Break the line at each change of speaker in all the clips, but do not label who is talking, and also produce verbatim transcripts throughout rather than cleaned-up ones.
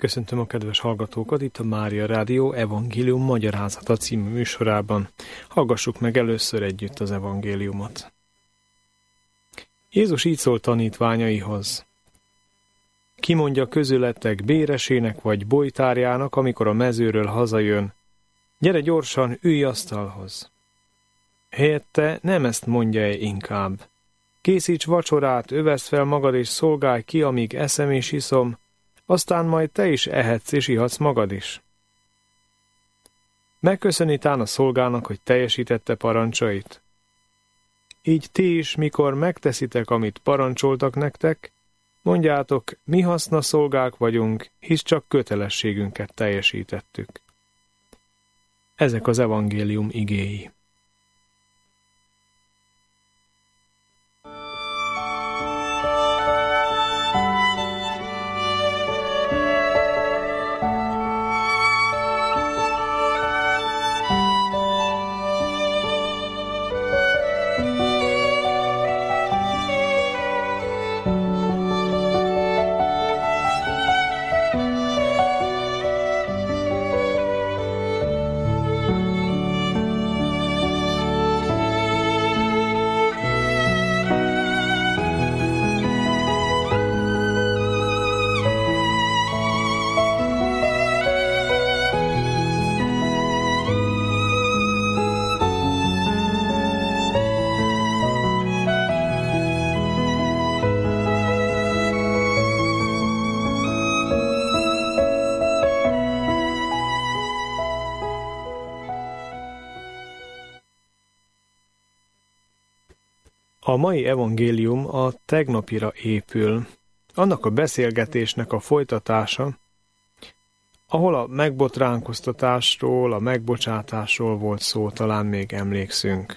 Köszöntöm a kedves hallgatókat itt a Mária Rádió Evangélium Magyarázata című műsorában. Hallgassuk meg először együtt az evangéliumot. Jézus így szólt tanítványaihoz. Ki mondja közületek béresének vagy bojtárjának, amikor a mezőről hazajön, gyere gyorsan, ülj asztalhoz. Helyette nem ezt mondja-e inkább. Készíts vacsorát, öveszd fel magad és szolgálj ki, amíg eszem és iszom, aztán majd te is ehetsz és ihatsz magad is. Megköszöni tán a szolgának, hogy teljesítette parancsait. Így ti is, mikor megteszitek, amit parancsoltak nektek, mondjátok, mi haszna szolgák vagyunk, hisz csak kötelességünket teljesítettük. Ezek az evangélium igéi. A mai evangélium a tegnapira épül, annak a beszélgetésnek a folytatása, ahol a megbotránkoztatásról, a megbocsátásról volt szó, talán még emlékszünk.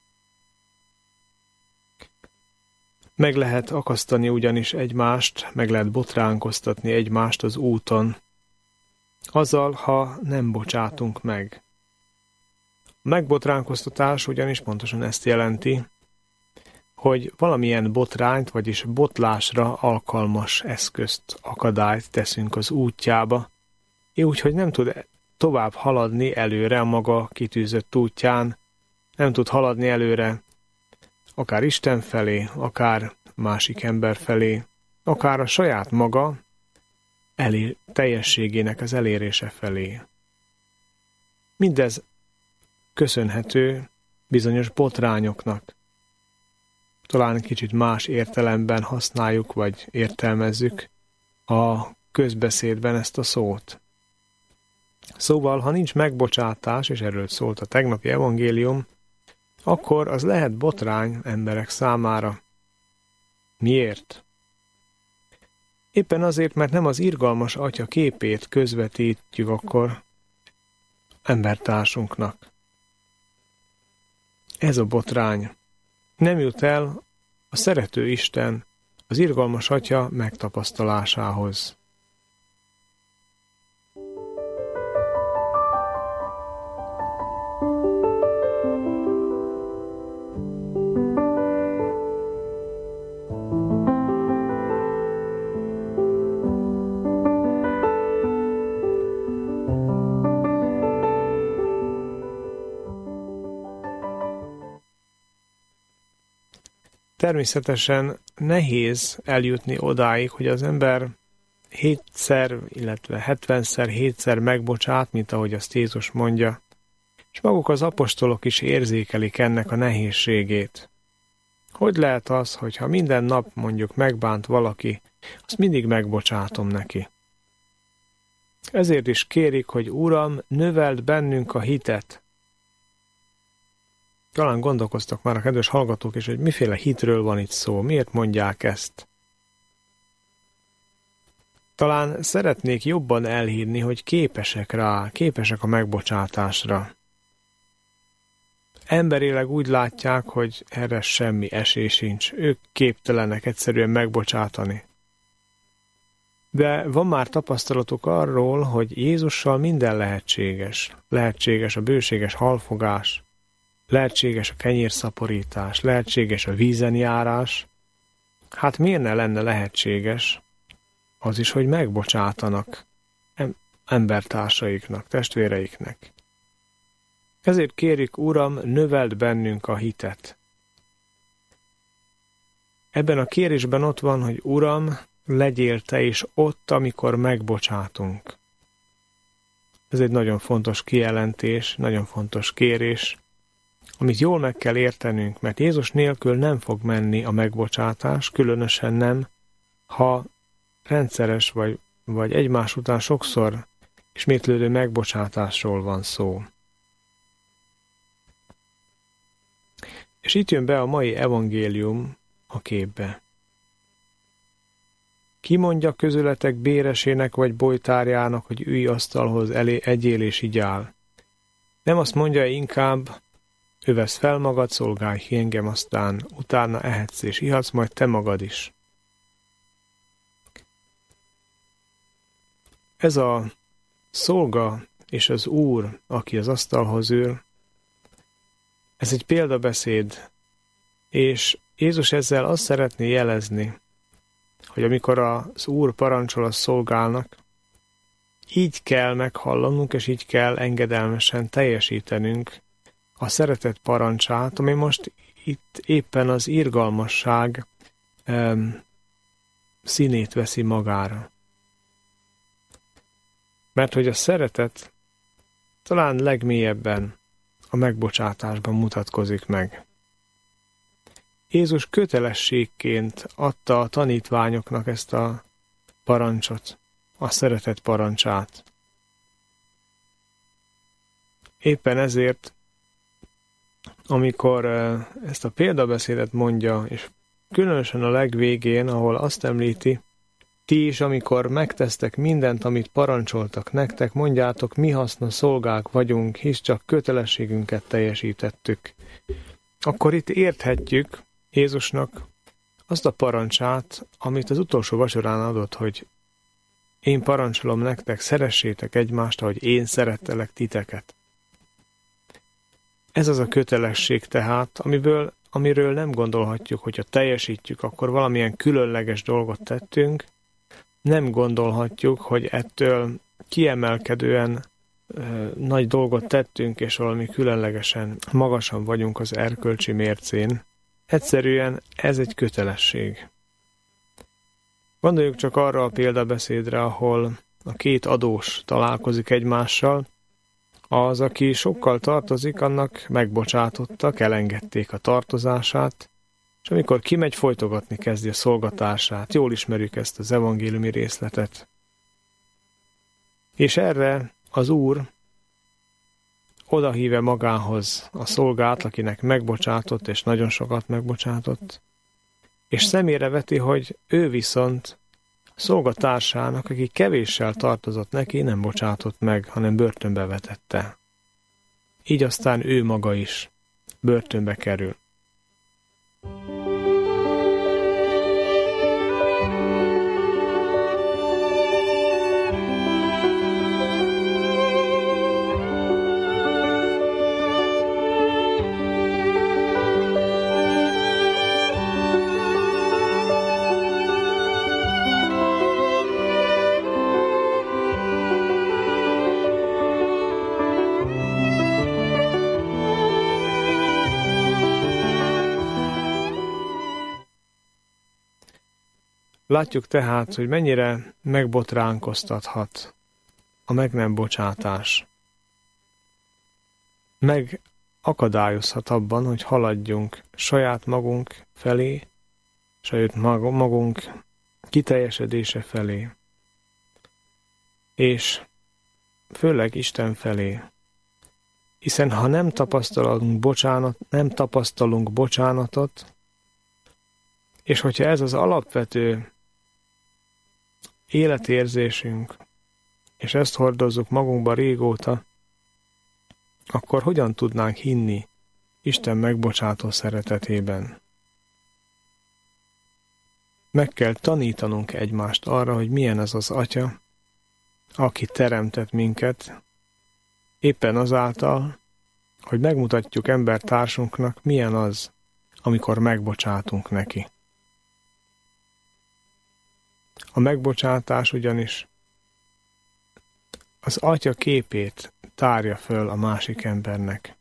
Meg lehet akasztani ugyanis egymást, meg lehet botránkoztatni egymást az úton, azzal, ha nem bocsátunk meg. A megbotránkoztatás ugyanis pontosan ezt jelenti, hogy valamilyen botrányt, vagyis botlásra alkalmas eszközt, akadályt teszünk az útjába, úgy, hogy nem tud tovább haladni előre a maga kitűzött útján, nem tud haladni előre akár Isten felé, akár másik ember felé, akár a saját maga elér, teljességének az elérése felé. Mindez köszönhető bizonyos botrányoknak. Talán kicsit más értelemben használjuk, vagy értelmezzük a közbeszédben ezt a szót. Szóval, ha nincs megbocsátás, és erről szólt a tegnapi evangélium, akkor az lehet botrány emberek számára. Miért? Éppen azért, mert nem az irgalmas Atya képét közvetítjük akkor embertársunknak. Ez a botrány. Nem jut el a szerető Isten, az irgalmas Atya megtapasztalásához. Természetesen nehéz eljutni odáig, hogy az ember hétszer, illetve hetvenszer, hétszer megbocsát, mint ahogy azt Jézus mondja, és maguk az apostolok is érzékelik ennek a nehézségét. Hogy lehet az, hogyha minden nap mondjuk megbánt valaki, azt mindig megbocsátom neki. Ezért is kérik, hogy Uram, növeld bennünk a hitet. Talán gondolkoztak már a kedves hallgatók is, hogy miféle hitről van itt szó, miért mondják ezt. Talán szeretnék jobban elhinni, hogy képesek rá, képesek a megbocsátásra. Emberileg úgy látják, hogy erre semmi esély sincs, ők képtelenek egyszerűen megbocsátani. De van már tapasztalatuk arról, hogy Jézussal minden lehetséges. Lehetséges a bőséges halfogás, lehetséges a kenyérszaporítás, lehetséges a vízen járás. Hát miért ne lenne lehetséges az is, hogy megbocsátanak? embertársaiknak, testvéreiknek. Ezért kérik, Uram, növeld bennünk a hitet. Ebben a kérésben ott van, hogy Uram, legyél Te is ott, amikor megbocsátunk. Ez egy nagyon fontos kijelentés, nagyon fontos kérés, amit jól meg kell értenünk, mert Jézus nélkül nem fog menni a megbocsátás, különösen nem, ha rendszeres vagy, vagy egymás után sokszor ismétlődő megbocsátásról van szó. És itt jön be a mai evangélium a képbe. Ki mondja közületek béresének vagy bojtárjának, hogy ülj asztalhoz elé, egyél és igyál? Nem azt mondja inkább, övesz fel magad, szolgálj ki engem, aztán utána ehetsz és ihatsz, majd te magad is. Ez a szolga és az úr, aki az asztalhoz ül, ez egy példabeszéd, és Jézus ezzel azt szeretné jelezni, hogy amikor az úr parancsol a szolgálnak, így kell meghallanunk, és így kell engedelmesen teljesítenünk a szeretet parancsát, ami most itt éppen az irgalmasság em, színét veszi magára. Mert hogy a szeretet talán legmélyebben a megbocsátásban mutatkozik meg. Jézus kötelességként adta a tanítványoknak ezt a parancsot, a szeretet parancsát. Éppen ezért, amikor ezt a példabeszédet mondja, és különösen a legvégén, ahol azt említi, ti is, amikor megtesztek mindent, amit parancsoltak nektek, mondjátok, mi haszna szolgák vagyunk, hisz csak kötelességünket teljesítettük. Akkor itt érthetjük Jézusnak azt a parancsát, amit az utolsó vacsorán adott, hogy én parancsolom nektek, szeressétek egymást, ahogy én szerettelek titeket. Ez az a kötelesség tehát, amiből, amiről nem gondolhatjuk, hogyha teljesítjük, akkor valamilyen különleges dolgot tettünk, nem gondolhatjuk, hogy ettől kiemelkedően ö, nagy dolgot tettünk, és valami különlegesen magasan vagyunk az erkölcsi mércén. Egyszerűen ez egy kötelesség. Gondoljuk csak arra a példabeszédre, ahol a két adós találkozik egymással, az, aki sokkal tartozik, annak megbocsátottak, elengedték a tartozását, és amikor kimegy, folytogatni kezdi a szolgatását. Jól ismerjük ezt az evangéliumi részletet. És erre az Úr odahíve magához a szolgát, akinek megbocsátott, és nagyon sokat megbocsátott, és szemére veti, hogy ő viszont szolgatársának, aki kevéssel tartozott neki, nem bocsátott meg, hanem börtönbe vetette. Így aztán ő maga is börtönbe kerül. Látjuk tehát, hogy mennyire megbotránkoztathat a meg nem bocsátás. Megakadályozhat abban, hogy haladjunk saját magunk felé, saját magunk kiteljesedése felé, és főleg Isten felé. Hiszen ha nem tapasztalunk bocsánat, nem tapasztalunk bocsánatot, és hogyha ez az alapvető életérzésünk, és ezt hordozzuk magunkba régóta, akkor hogyan tudnánk hinni Isten megbocsátó szeretetében? Meg kell tanítanunk egymást arra, hogy milyen ez az Atya, aki teremtett minket, éppen azáltal, hogy megmutatjuk embertársunknak, milyen az, amikor megbocsátunk neki. A megbocsátás ugyanis az Atya képét tárja föl a másik embernek.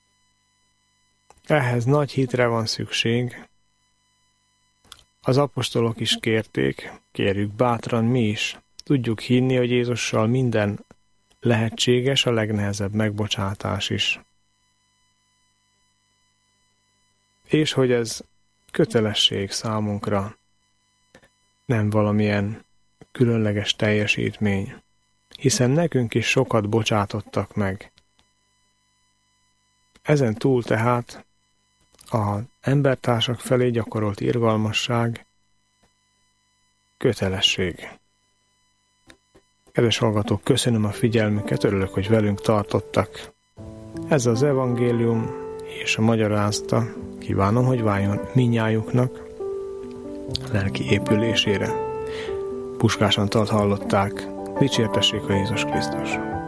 Ehhez nagy hitre van szükség. Az apostolok is kérték, kérjük bátran mi is. Tudjuk hinni, hogy Jézussal minden lehetséges, a legnehezebb megbocsátás is. És hogy ez kötelesség számunkra, nem valamilyen különleges teljesítmény, hiszen nekünk is sokat bocsátottak meg. Ezen túl tehát az embertársak felé gyakorolt irgalmasság kötelesség. Kedves hallgatók, köszönöm a figyelmüket, örülök, hogy velünk tartottak. Ez az evangélium és a magyarázata, kívánom, hogy váljon mindnyájuknak lelki épülésére. Puskás Antalt hallották, dicsértessék a Jézus Krisztus!